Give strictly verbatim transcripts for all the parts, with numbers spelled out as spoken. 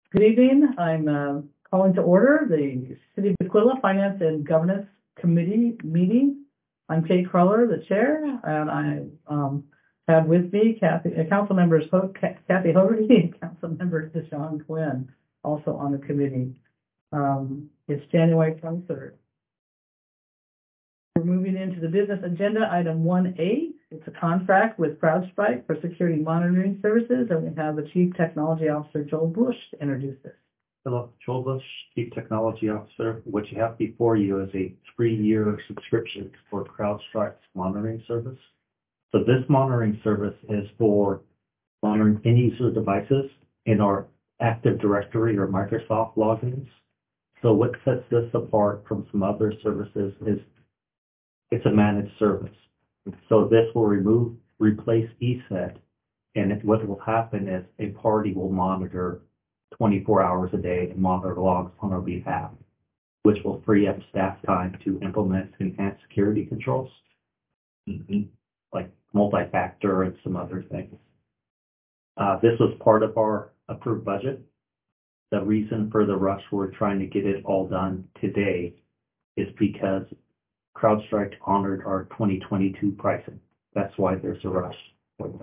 Good evening. I'm uh, calling to order the City of Aquila Finance and Governance Committee meeting. I'm Kate Cruller, the chair, and I um, have with me Kathy, uh, council members Ho- Kathy Hogarty and council member Deshaun Quinn, also on the committee. Um, it's January twenty-third. We're moving into the business agenda, item one A. It's a contract with CrowdStrike for security monitoring services, and we have the Chief Technology Officer, Joel Bush, to introduce this. Hello, Joel Bush, Chief Technology Officer. What you have before you is a three-year subscription for CrowdStrike's monitoring service. So this monitoring service is for monitoring end-user devices in our Active Directory or Microsoft logins. So what sets this apart from some other services is it's a managed service. So this will remove, replace E S E T, and it, what will happen is a party will monitor twenty-four hours a day and monitor logs on our behalf, which will free up staff time to implement enhanced security controls, mm-hmm. like multi-factor and some other things. Uh, this was part of our approved budget. The reason for the rush, we're trying to get it all done today, is because CrowdStrike honored our twenty twenty-two pricing. That's why there's a rush for this.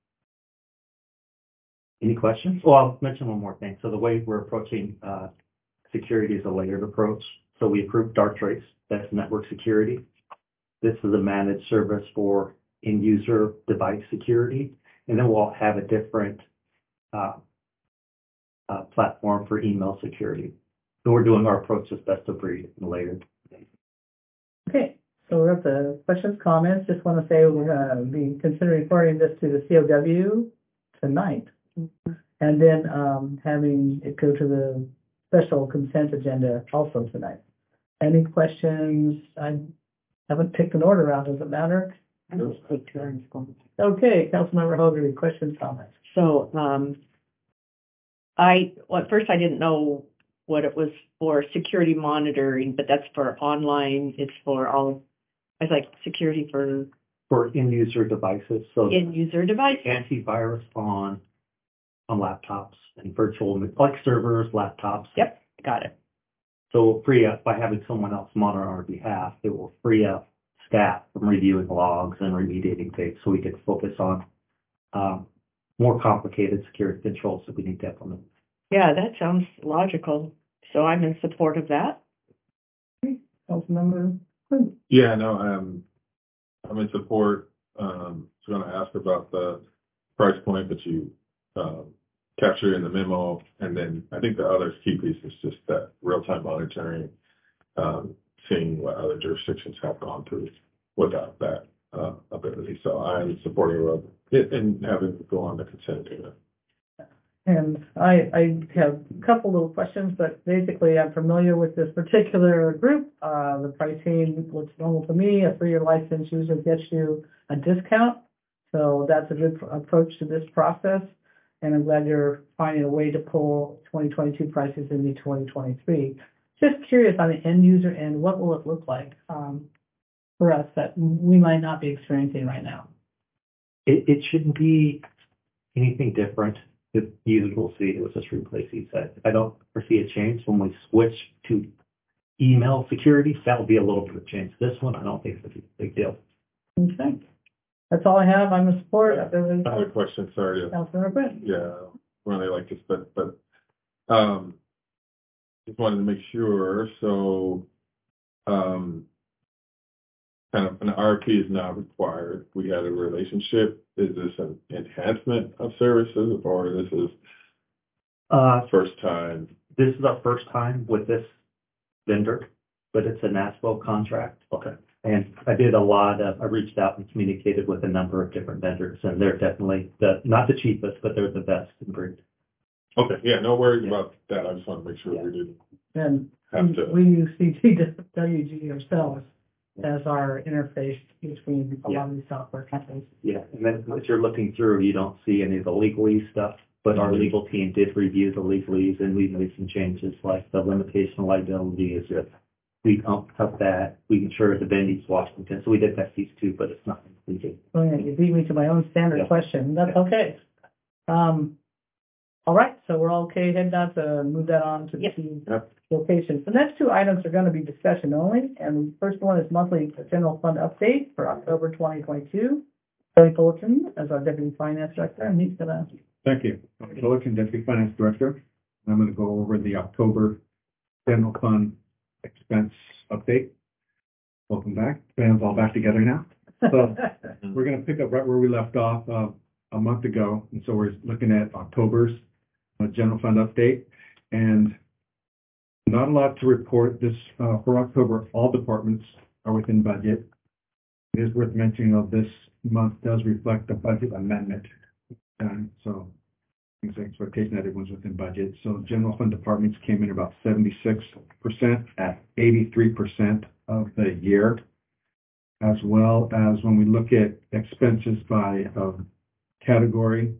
Any questions? Well, I'll mention one more thing. So the way we're approaching uh, security is a layered approach. So we approved Darktrace, that's network security. This is a managed service for end user device security. And then we'll have a different uh, uh, platform for email security. So we're doing our approach as best of breed and layered. Okay, so we're up to questions, comments. Just want to say we're going to be considering forwarding this to the C O W tonight, and then um, having it go to the special consent agenda also tonight. Any questions? I haven't picked an order out. Does it matter? I'll just take turns. Okay, Councilmember Hogarty, questions, comments? So, um, I, well, at first I didn't know what it was for security monitoring, but that's for online. It's for all, I was like security for For end user devices. So end user devices. Antivirus on on laptops and virtual, like servers, laptops. Yep, got it. So we'll free up by having someone else monitor on our behalf. It will free up staff from reviewing logs and remediating things, so we can focus on um, more complicated security controls that we need to implement. Yeah, that sounds logical. So I'm in support of that. Councilmember? Yeah, no, um, I'm in support. Um, I was going to ask about the price point that you um, captured in the memo, and then I think the other key piece is just that real-time monitoring, um, seeing what other jurisdictions have gone through without that uh, ability. So I'm supporting of it and having it go on the consent agenda. And I, I have a couple little questions, but basically I'm familiar with this particular group. Uh, the pricing looks normal to me. A three-year license usually gets you a discount. So that's a good approach to this process. And I'm glad you're finding a way to pull twenty twenty-two prices into twenty twenty-three. Just curious on the end user end, what will it look like um, for us that we might not be experiencing right now? It, it shouldn't be anything different. The users will see it was just replace E S E T. I don't foresee a change when we switch to email security. That'll be a little bit of change. This one, I don't think it's a big deal. Okay. That's all I have. I'm in support. I have a question, sorry. Councilmember Quinn. Yeah, really like this, but, but, um, just wanted to make sure, so, um, kind of an R F P is not required. We had a relationship. Is this an enhancement of services, or this is Uh, first time? this is our first time with this vendor, but it's a NASPO contract. Okay. And I did a lot of, I reached out and communicated with a number of different vendors, and they're definitely the, not the cheapest, but they're the best in breed. Okay, yeah, no worries Yeah. about that. I just want to make sure Yeah. we didn't And have to. we use C T W G ourselves as our interface between a lot of these software companies. Yeah, and then as you're looking through, you don't see any of the legalese stuff, but our legal team did review the legalese, and we made some changes, like the limitation of liability is if we don't have that, we ensure the venue Washington, so we did that piece too, but it's not completed. Oh, yeah, you beat me to my own standard Yeah. question. That's Yeah. okay. Um, All right, so we're all okay, heading out to move that on to Yep. the Yep. locations. The next two items are gonna be discussion only, and the first one is monthly general fund update for October twenty twenty-two. Billy Fullerton as our deputy finance director, and he's gonna, Thank you. I'm Fullerton, Deputy Finance Director. I'm going to go over the October general fund expense update. Welcome back. Band's all back together now. So we're going to pick up right where we left off uh, a month ago. And so we're looking at October's uh, general fund update. And not a lot to report this uh, for October. All departments are within budget. It is worth mentioning that this month does reflect the budget amendment. And so it's an expectation that everyone's within budget. So general fund departments came in about seventy-six percent at eighty-three percent of the year. As well as when we look at expenses by um, category,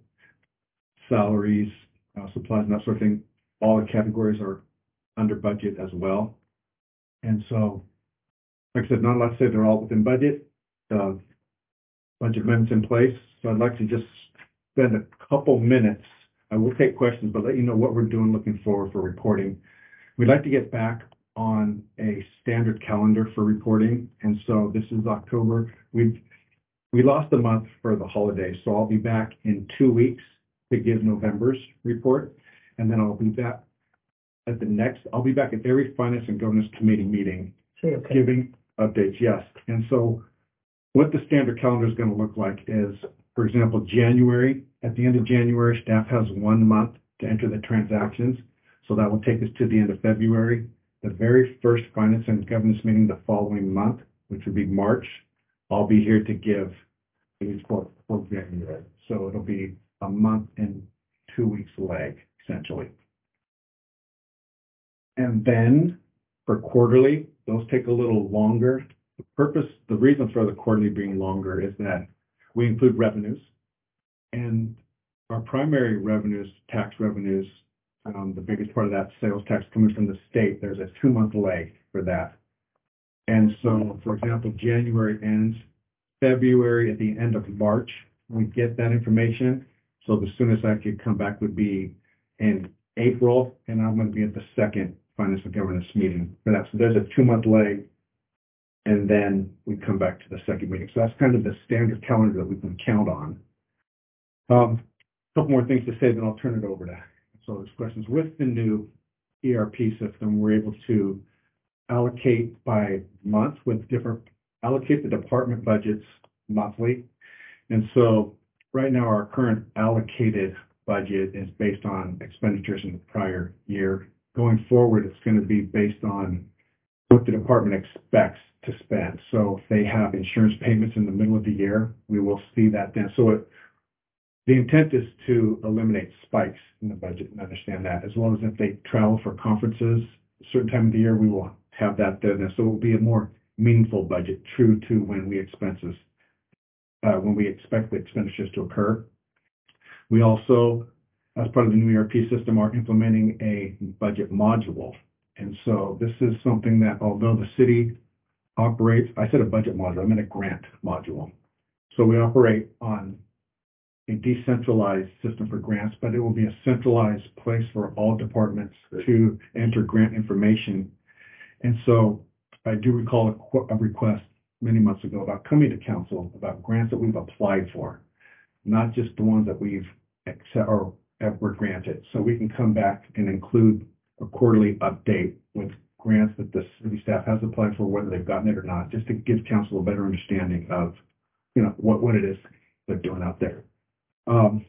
salaries, uh, supplies, and that sort of thing, all the categories are under budget as well. And so, like I said, not a lot to say, they're all within budget. Uh, budget amendments in place. So I'd like to just spend a couple minutes. I will take questions, but let you know what we're doing looking forward for reporting. We'd like to get back on a standard calendar for reporting. And so this is October. We've, we lost a month for the holidays. So I'll be back in two weeks to give November's report. And then I'll be back at the next, I'll be back at every Finance and Governance Committee meeting say, okay, giving updates. Yes. And so what the standard calendar is going to look like is, for example, January, at the end of January, staff has one month to enter the transactions. So that will take us to the end of February. The very first Finance and Governance meeting the following month, which would be March, I'll be here to give the report for January. So it'll be a month and two weeks lag, essentially. And then for quarterly, those take a little longer. The purpose, the reason for the quarterly being longer is that we include revenues, and our primary revenues, tax revenues, um, the biggest part of that sales tax coming from the state, there's a two month lag for that. And so, for example, January ends, February at the end of March, we get that information. So the soonest I could come back would be in April, and I'm going to be at the second Finance and Governance meeting for that. So there's a two month lag. And then we come back to the second meeting. So that's kind of the standard calendar that we can count on. Um, a couple more things to say, then I'll turn it over to so those questions. With the new E R P system, we're able to allocate by month with different, allocate the department budgets monthly. And so right now our current allocated budget is based on expenditures in the prior year. Going forward, it's going to be based on what the department expects to spend. So if they have insurance payments in the middle of the year, we will see that then. So it, the intent is to eliminate spikes in the budget and understand that, as well as if they travel for conferences, a certain time of the year, we will have that then. So it will be a more meaningful budget, true to when we expenses, uh, when we expect the expenditures to occur. We also, as part of the new E R P system, are implementing a budget module. And so this is something that, although the city operates, I said a budget module, I meant a grant module. So we operate on a decentralized system for grants, but it will be a centralized place for all departments to enter grant information. And so I do recall a, a request many months ago about coming to council about grants that we've applied for, not just the ones that we've accept or that were granted. So we can come back and include a quarterly update with grants that the city staff has applied for, whether they've gotten it or not, just to give council a better understanding of, you know, what, what it is they're doing out there. Um,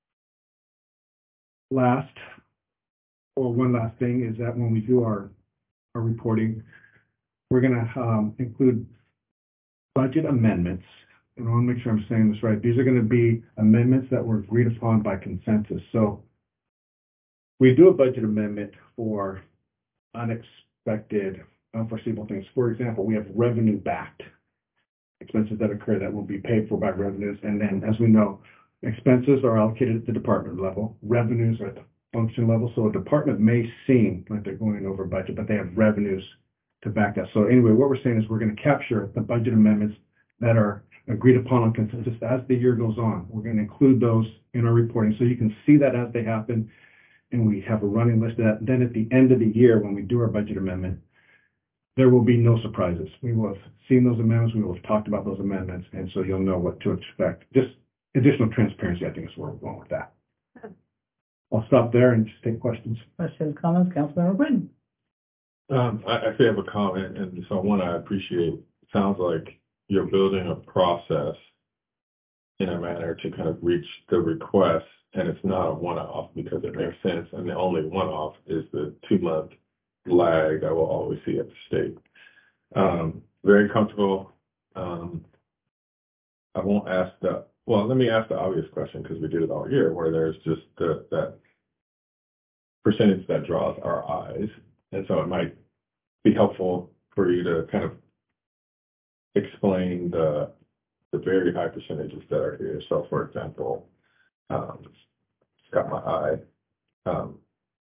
last, or one last thing is that when we do our, our reporting, we're going to um, include budget amendments. And I want to make sure I'm saying this right. These are going to be amendments that were agreed upon by consensus. So we do a budget amendment for unexpected, unforeseeable things. For example, we have revenue-backed expenses that occur that will be paid for by revenues. And then, as we know, expenses are allocated at the department level. Revenues are at the function level. So a department may seem like they're going over budget, but they have revenues to back that. So anyway, what we're saying is we're going to capture the budget amendments that are agreed upon on consensus as the year goes on. We're going to include those in our reporting so you can see that as they happen. And we have a running list of that. And then at the end of the year, when we do our budget amendment, there will be no surprises. We will have seen those amendments. We will have talked about those amendments. And so you'll know what to expect. Just additional transparency, I think, is where we're going with that. I'll stop there and just take questions. Questions, comments, Councilmember Britton? Um, I, I actually have a comment, and so one I appreciate. It sounds like you're building a process in a manner to kind of reach the request, and it's not a one-off because it makes sense. And the only one-off is the two-month lag that we'll always see at the state. Um, very comfortable. Um, I won't ask the, well, let me ask the obvious question because we did it all year where there's just the, that percentage that draws our eyes. And so it might be helpful for you to kind of explain the, the very high percentages that are here. So for example, um, it's got my eye. Um,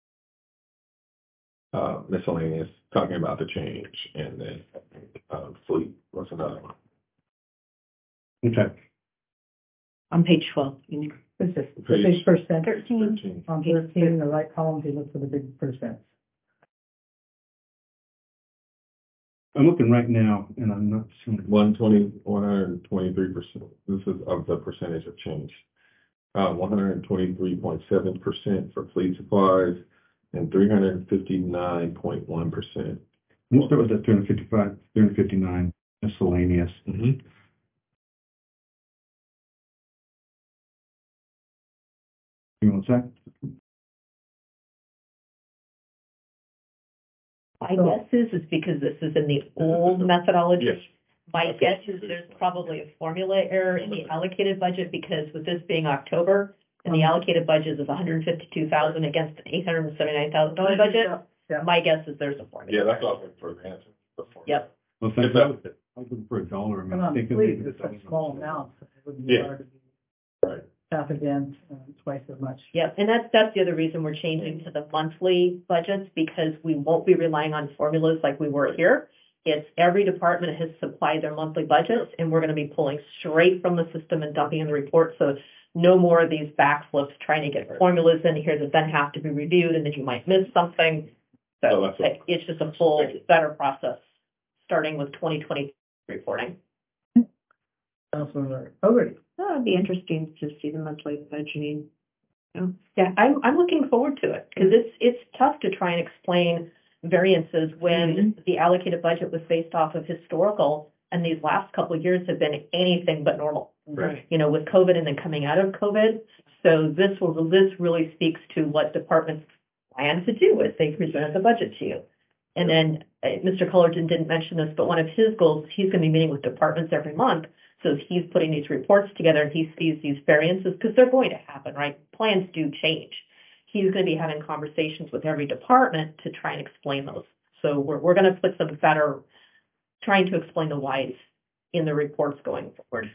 uh, miscellaneous, talking about the change, and then um, fleet was another one. Okay. On page twelve, you mean? It's just, the Page big percent. Thirteen. thirteen. On thirteen, in the right column, if you look for the big percent. I'm looking right now and I'm not seeing. one twenty, one hundred twenty-three percent. This is of the percentage of change. Uh, one hundred twenty-three point seven percent for fleet supplies and three hundred fifty-nine point one percent. Let's start with that three hundred fifty-five, three hundred fifty-nine miscellaneous. Mm-hmm. Give me one sec. My guess is, is because this is in the old methodology. Yes. My guess is there's probably a formula error in the allocated budget because with this being October and the allocated budget is one hundred fifty-two thousand against an eight hundred seventy-nine thousand dollar budget, Yeah. my guess is there's a formula. Yeah, that's what I was looking for the answer. before. Yep. Well, thank If that was you. I was looking for a dollar And amount. on thinking fleet, maybe it's the a dollar small amount. amount, so it wouldn't be Yeah. hard to be Right. half again, uh, twice as much. Yep, and that's, that's the other reason we're changing to the monthly budgets, because we won't be relying on formulas like we were here. It's every department has supplied their monthly budgets, and we're gonna be pulling straight from the system and dumping in the report, so no more of these backflips trying to get formulas in here that then have to be reviewed, and then you might miss something. Oh, So that's what- it's just a full, better process, starting with twenty twenty reporting. Councilmember Fogarty. That would be interesting to see the monthly budgeting. Yeah, Yeah, I'm, I'm looking forward to it, because it's, it's tough to try and explain variances when the allocated budget was based off of historical, and these last couple of years have been anything but normal. Right. You know, with COVID and then coming out of COVID. So this will, this really speaks to what departments plan to do as they present the budget to you. And then uh, Mister Cullerton didn't mention this, but one of his goals, he's going to be meeting with departments every month. So he's putting these reports together and he sees these variances, because they're going to happen, right? Plans do change. He's going to be having conversations with every department to try and explain those. So we're, we're going to put some better, trying to explain the whys in the reports going forward.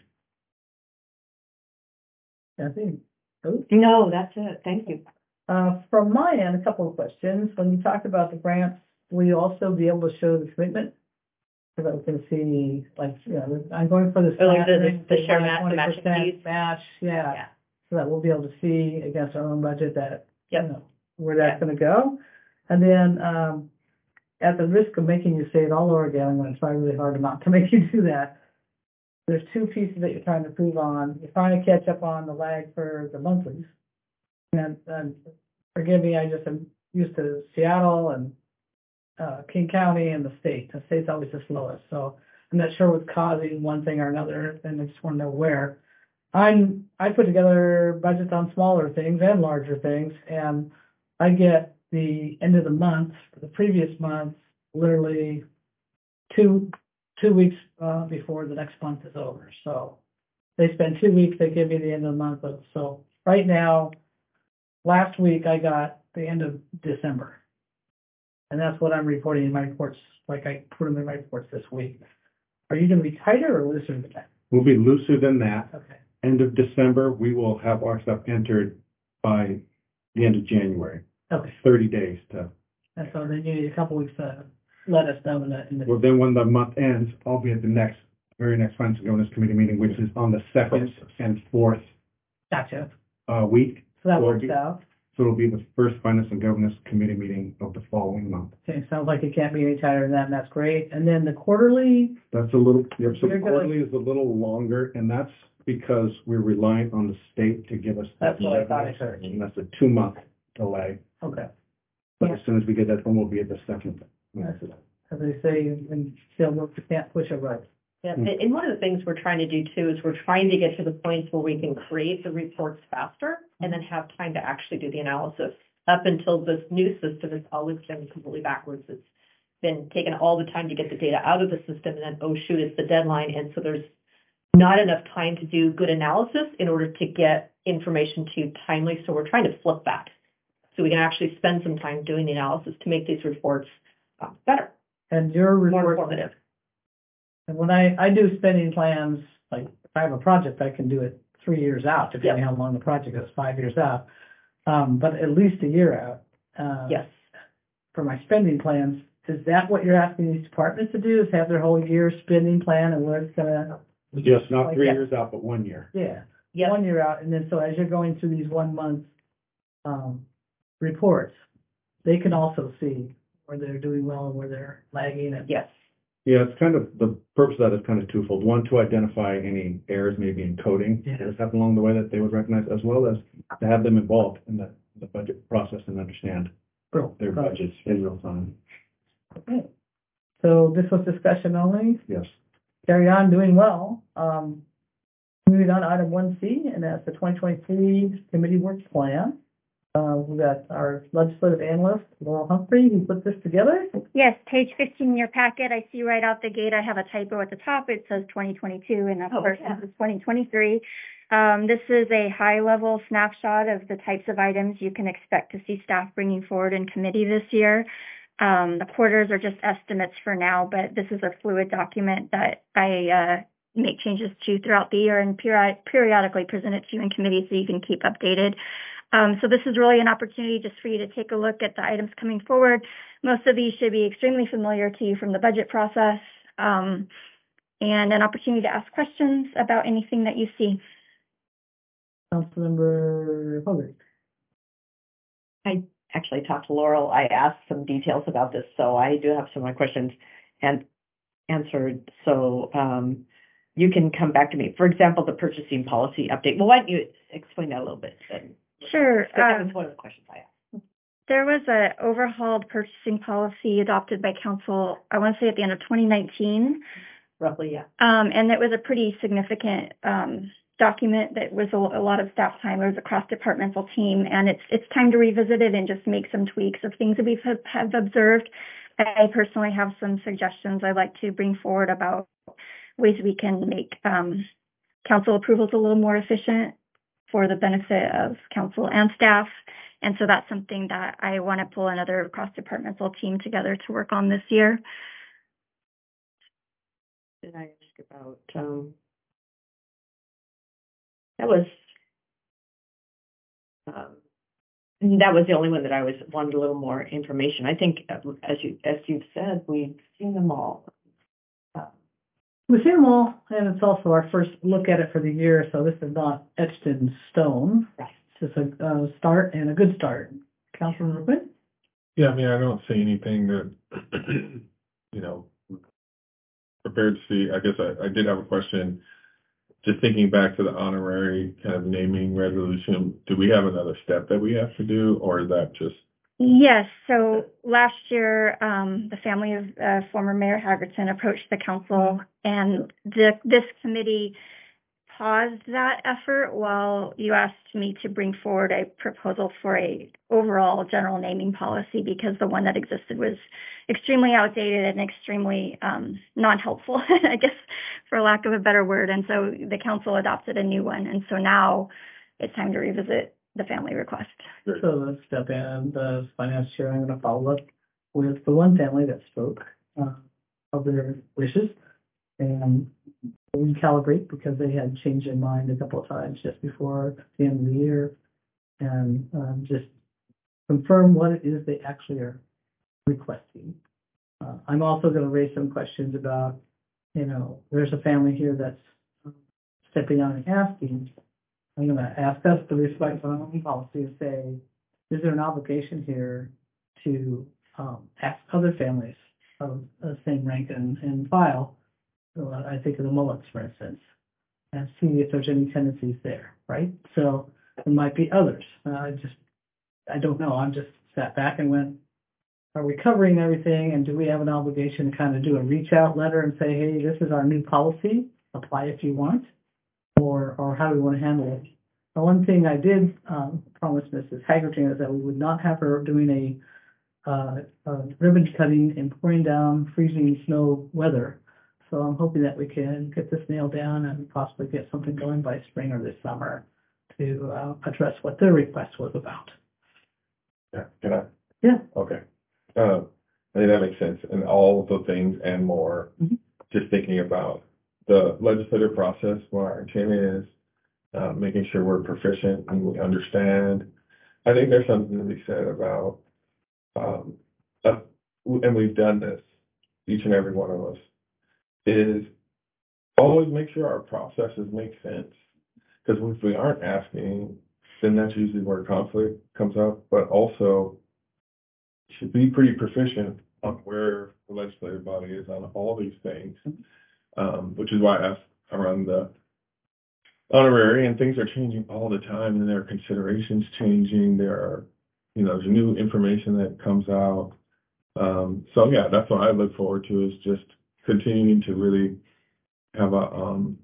Kathy? Oh. No, that's it. Thank you. Uh, from my end, a couple of questions. When you talked about the grants, will you also be able to show the commitment? Because I can see, like, you know, I'm going for this. Oh, like the- matching, the they share want match, the matching 20% fees? Match, yeah, Yeah. so that we'll be able to see against our own budget that, you Yep. know, where that's gonna go. And then, um, at the risk of making you say it all over again, I'm gonna try really hard not to make you do that. There's two pieces that you're trying to prove on. You're trying to catch up on the lag for the monthlies. And, and forgive me, I just am used to Seattle and, uh, King County and the state. The state's always the slowest, so I'm not sure what's causing one thing or another, and I just want to know where. I'm, I put together budgets on smaller things and larger things, and I get the end of the month, for the previous month, literally two, two weeks, uh, before the next month is over, so they spend two weeks, they give me the end of the month, of- so right now, last week I got the end of December. And that's what I'm reporting in my reports, like I put them in my reports this week. Are you gonna be tighter or looser than that? We'll be looser than that. Okay. End of December, we will have our stuff entered by the end of January, Okay, thirty days to, and so then you need a couple weeks to let us know in the, in the, well, then when the month ends, I'll be at the next very next Finance and Governance Committee meeting, which is on the second and fourth, Gotcha. uh, week. So that So works it'll be- out. So it'll be the first Finance and Governance Committee meeting of the following month. Okay, sounds like it can't be any tighter than that, and that's great. And then the quarterly, That's a little, yep, so You're the gonna- quarterly is a little longer, and that's because we're relying on the state to give us. That's what I thought I revenue, heard. And that's a two-month delay, okay, but Yeah. as soon as we get that, then we'll be at the second. as they say, in sales, you can't push it right. Yeah, and and one of the things we're trying to do too is we're trying to get to the point where we can create the reports faster and then have time to actually do the analysis. Up until this new system, it's always been completely backwards. It's been taking all the time to get the data out of the system and then, oh shoot, it's the deadline. And so there's not enough time to do good analysis in order to get information to you timely. So we're trying to flip that. So we can actually spend some time doing the analysis to make these reports uh, better, And your more report, informative. and when I, I do spending plans, like, if I have a project, I can do it three years out, depending how long the project is, five years out. Um, but at least a year out. Uh, Yes. For my spending plans, is that what you're asking these departments to do, is have their whole year spending plan and where it's gonna, Yes, not Like, three yeah. years out, but one year. yeah, Yes. one year out, and then so as you're going through these one month, um, reports, they can also see where they're doing well and where they're lagging and. Yes. Yeah, it's kind of, the purpose of that is kind of twofold. One, to identify any errors maybe in coding Yeah. that has happened along the way that they would recognize, as well as to have them involved in the, the budget process and understand Bro, their budgets in real time. Okay. So this was discussion only, Yes. carry on doing well. Um, moving on to item one C, and that's the twenty twenty-three committee work plan. Uh, we got our legislative analyst, Laurel Humphrey, who put this together. Yes, page fifteen in your packet, I see right out the gate, I have a typo at the top. It says twenty twenty-two and of Oh, course yeah. this is twenty twenty-three. Um, this is a high-level snapshot of the types of items you can expect to see staff bringing forward in committee this year. Um, the quarters are just estimates for now, but this is a fluid document that I, uh, make changes to throughout the year and peri- periodically present it to you in committee so you can keep updated. Um, so this is really an opportunity just for you to take a look at the items coming forward. Most of these should be extremely familiar to you from the budget process, um, and an opportunity to ask questions about anything that you see. Councilmember Hogan. I actually talked to Laurel. I asked some details about this, so I do have some of my questions and answered. So um, you can come back to me. For example, the purchasing policy update. Well, why don't you explain that a little bit? Then? Sure. So that um, was one of the questions I asked. There was a overhauled purchasing policy adopted by council, I want to say at the end of twenty nineteen. Roughly, yeah. Um, and it was a pretty significant, um, document that was a, a lot of staff time. It was a cross-departmental team, and it's, it's time to revisit it and just make some tweaks of things that we've have, have observed. I personally have some suggestions I'd like to bring forward about ways we can make, um, council approvals a little more efficient for the benefit of council and staff. And so that's something that I want to pull another cross-departmental team together to work on this year. Did I ask about, um, that was, um, that was the only one that I was, wanted a little more information. I think, uh, as you, as you've said, we've seen them all. Uh, We've seen them all, and it's also our first look at it for the year, so this is not etched in stone. Right. It's just a, uh start and a good start. Councilman Quinn? Yeah, I mean, I don't see anything that, you know, prepared to see. I guess I, I did have a question. Just thinking back to the honorary kind of naming resolution, do we have another step that we have to do, or is that just? Yes, so last year, um, the family of uh, former Mayor Hagerton approached the council, and the, this committee paused that effort while you asked me to bring forward a proposal for a overall general naming policy, because the one that existed was extremely outdated and extremely um, non-helpful, I guess, for lack of a better word. And so the council adopted a new one, and so now it's time to revisit the family request. So let's step in, the finance chair, I'm gonna follow up with the one family that spoke, uh, of their wishes. And recalibrate, because they had changed their mind a couple of times just before the end of the year. And, um, just confirm what it is they actually are requesting. Uh, I'm also gonna raise some questions about you know, there's a family here that's stepping out and asking, I'm gonna ask us to reflect on our own policy and say, is there an obligation here to, um, ask other families of the same rank and, and file? So I think of the Mullins, for instance, and see if there's any tendencies there, right? So there might be others. Uh, I just, I don't know. I'm just sat back and went, are we covering everything? And do we have an obligation to kind of do a reach out letter and say, hey, this is our new policy, apply if you want? Or, or how do we want to handle it? The one thing I did, um, promise Missus Haggerty is that we would not have her doing a, uh, uh, ribbon cutting and pouring down freezing snow weather. So I'm hoping that we can get this nailed down and possibly get something going by spring or this summer to, uh, address what their request was about. Yeah, can I? Yeah. Okay. Uh, I think that makes sense, and all the things and more, Mhm. just thinking about the legislative process, what our intent is, uh, making sure we're proficient and we understand. I think there's something to be said about, um, uh, and we've done this, each and every one of us, is always make sure our processes make sense. Because if we aren't asking, then that's usually where conflict comes up, but also should be pretty proficient on where the legislative body is on all these things. Um, which is why I asked around the honorary, and things are changing all the time, and there are considerations changing. There are, you know, there's new information that comes out. Um, so yeah, that's what I look forward to, is just continuing to really have a, um,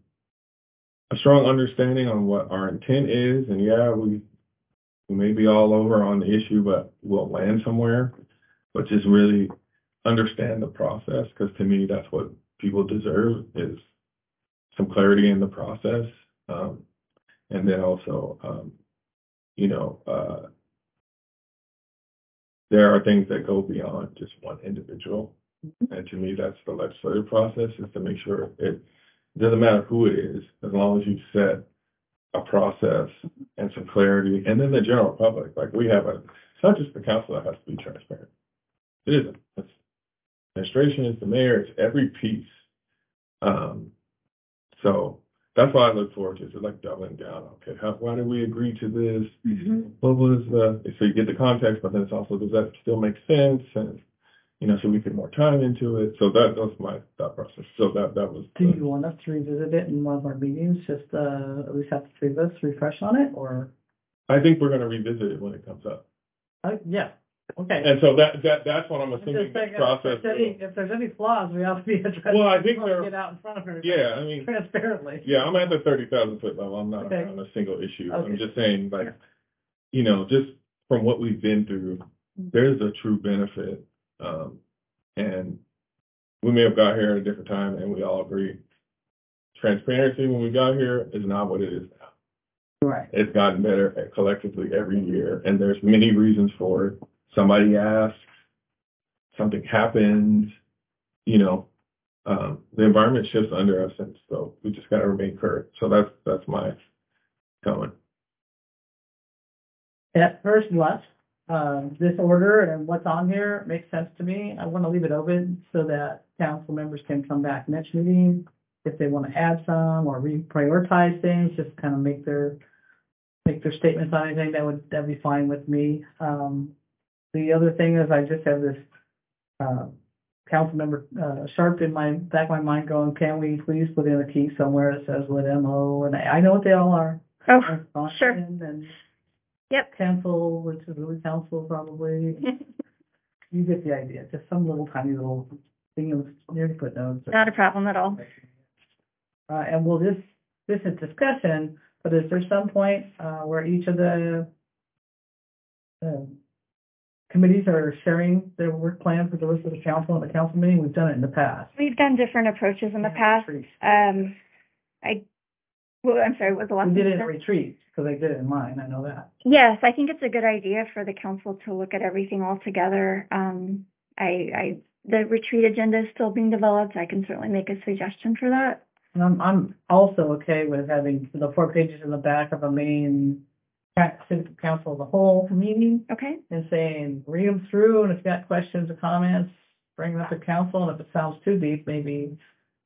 a strong understanding on what our intent is. And yeah, we, we may be all over on the issue, but we'll land somewhere. But just really understand the process, because to me, that's what people deserve, is some clarity in the process. Um, and then also, um, you know, uh, there are things that go beyond just one individual. And to me, that's the legislative process, is to make sure it doesn't matter who it is, as long as you set a process and some clarity. And then the general public, like we have a, it's not just the council that has to be transparent. It isn't. It's administration, it's the mayor, it's every piece. Um, so that's why I look forward to, is like doubling down. Okay, how, why did we agree to this? Mm-hmm. What was the, so you get the context, but then it's also, does that still make sense? And, you know, should we put more time into it? So that, that's my thought process. So that, that was. Do the- you want us to revisit it in one of our meetings, just, uh, at least have the three of us refresh on it, or? I think we're gonna revisit it when it comes up. Uh, yeah, okay. And so that, that, that's what I'm I'm assuming just this saying, process. if there's any, if there's any flaws, we have to be addressed. Well, I think We wanna there- Get out in front of everybody. Yeah, I mean, Transparently. yeah, I'm at the thirty thousand foot level. I'm not Okay. on a single issue. I'm Okay. just saying, like, you know, just from what we've been through, there's a true benefit. Um, and we may have got here at a different time, and we all agree. Transparency when we got here is not what it is now. Right. It's gotten better collectively every year, and there's many reasons for it. Somebody asked, something happens, you know, um, the environment shifts under us, and so we just got to remain current. So that's that's my comment. At first blush, um, this order and what's on here makes sense to me. I want to leave it open so that council members can come back next meeting if they want to add some or reprioritize things, just kind of make their, make their statements on anything. That would, that'd be fine with me. Um, the other thing is I just have this, uh, council member, uh, Sharp in my, back of my mind going, can we please put in a key somewhere that says what M O, and I, I know what they all are. Oh, sure. And Yep. council, which is really council probably. You get the idea, just some little tiny little thing in near the footnotes. Not a problem at all. Uh, and we'll just, this is discussion, but is there some point, uh, where each of the, um, committees are sharing their work plans with the rest of the council and the council meeting? We've done it in the past. We've done different approaches in the past. Um, I, well, I'm sorry, what was the last? We did it in one? retreat, because I did it in mine, I know that. Yes, I think it's a good idea for the council to look at everything all together. Um, I, I, the retreat agenda is still being developed. I can certainly make a suggestion for that. And I'm, I'm also okay with having the four pages in the back of a main city council of the whole meeting Okay? and saying, read them through, and if you got questions or comments, bring them up to council, and if it sounds too deep, maybe,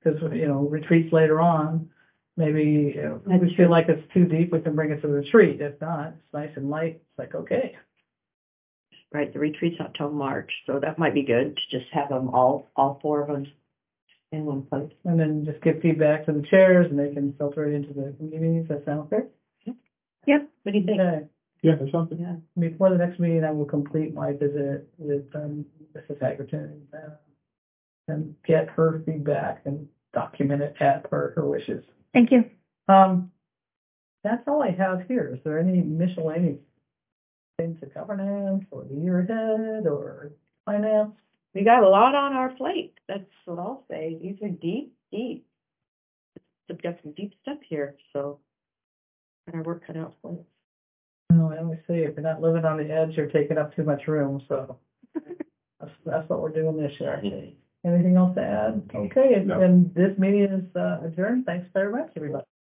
because, you know, retreats later on, maybe uh, if we feel like it's too deep, we can bring it to the retreat. If not, it's nice and light. It's like, okay. Right, the retreat's not till March, so that might be good to just have them all, all four of them in one place. And then just give feedback to the chairs and they can filter it into the meetings. That sounds fair? Yep, what do you think? Okay. Yeah, that's something. Yeah. Before the next meeting, I will complete my visit with, um, Missus Hagerton, uh, and get her feedback and document it at her, her wishes. Thank you. Um, that's all I have here. Is there any miscellaneous things to governance or the year ahead or finance? We got a lot on our plate, that's what I'll say. These are deep, deep. We've got some deep stuff here, so. And our work cut out for us. No, I always say if you're not living on the edge, you're taking up too much room, so. That's, that's what we're doing this year. Anything else to add? Okay, and, No. and this meeting is uh, adjourned. Thanks very much, everybody.